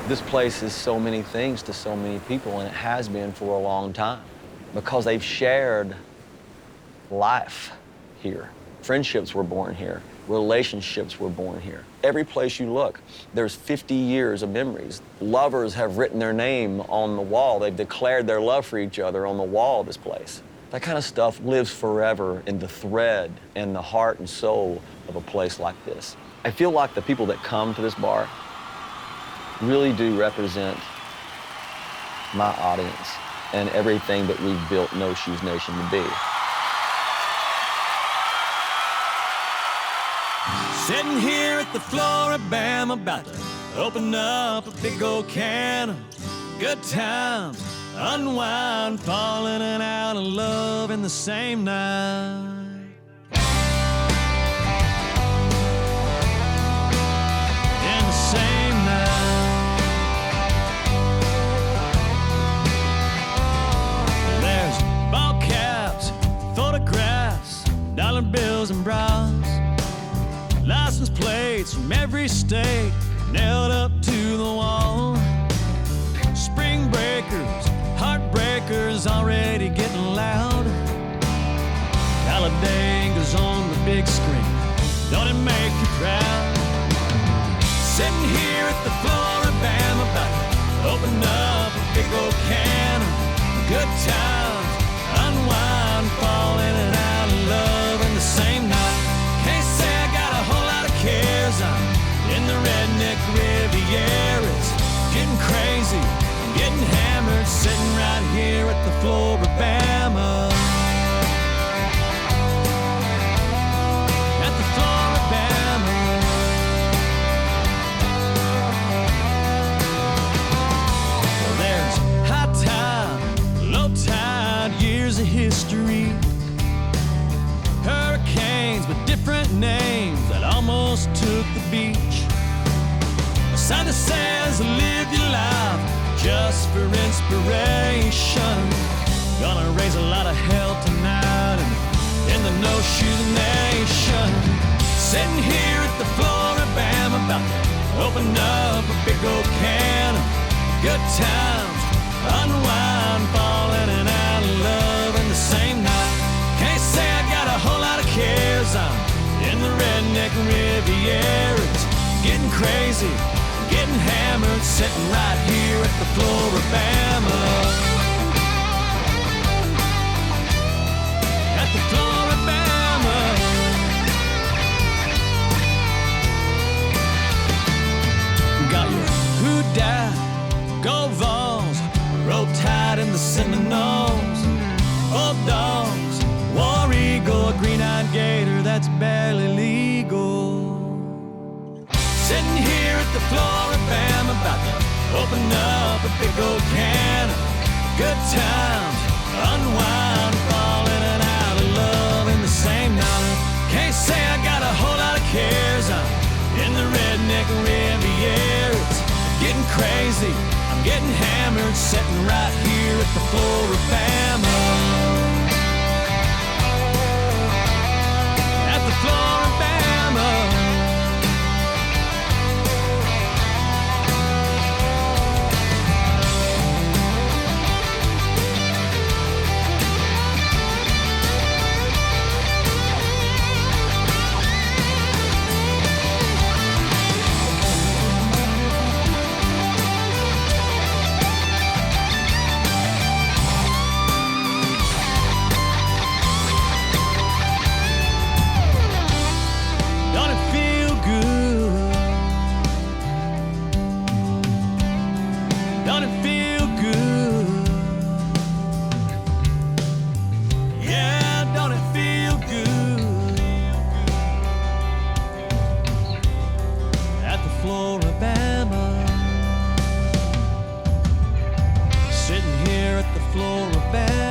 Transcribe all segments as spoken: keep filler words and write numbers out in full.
This place is so many things to so many people, and it has been for a long time because they've shared life here. Friendships were born here. Relationships were born here. Every place you look, there's fifty years of memories. Lovers have written their name on the wall. They've declared their love for each other on the wall of this place. That kind of stuff lives forever in the thread and the heart and soul of a place like this. I feel like the people that come to this bar really do represent my audience and everything that we've built No Shoes Nation to be. Sitting here at the Flora-Bama, about to open up a big old can of good times, unwind, falling in and out of love in the same night. In the same night. There's ball caps, photographs, dollar bills and bras. License plates from every state nailed up to the wall. Spring breakers, heartbreakers already getting loud. Talladaga's on the big screen, don't it make you proud? Sitting here at the Flora-Bama, about to open up a big old can of good times, unwind, falling in and out of love in the same night. I'm in the redneck Riviera, it's getting crazy, I'm getting hammered, sitting right here at the Flora-Bama. At the Flora-Bama. Well, there's high tide, low tide, years of history. Hurricanes with different names that almost took the beach. A sign that says live your life just for inspiration. Gonna raise a lot of hell tonight in, in the No Shoes Nation. Sitting here at the Flora-Bama, about to open up a big old can of good times, unwind, falling in and out of love in the same night. Can't say I got a whole lot of cares, I'm in the redneck Riviera, it's getting crazy, getting hammered, sitting right here at the Flora-Bama. At the Flora-Bama. Got your Who Died, Gold Vols, Roll Tide in the Seminoles, Old Dogs, War Eagle, a green-eyed gator that's barely legal. Sitting here at the Flora-Bama, about to open up a big old can of good times, unwind, falling in and out of love in the same night. Can't say I got a whole lot of cares, I'm in the redneck Riviera, it's getting crazy, I'm getting hammered, sitting right here at the Flora-Bama. Flora-Bama.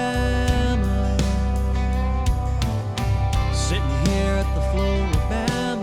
Sitting here at the Flora-Bama.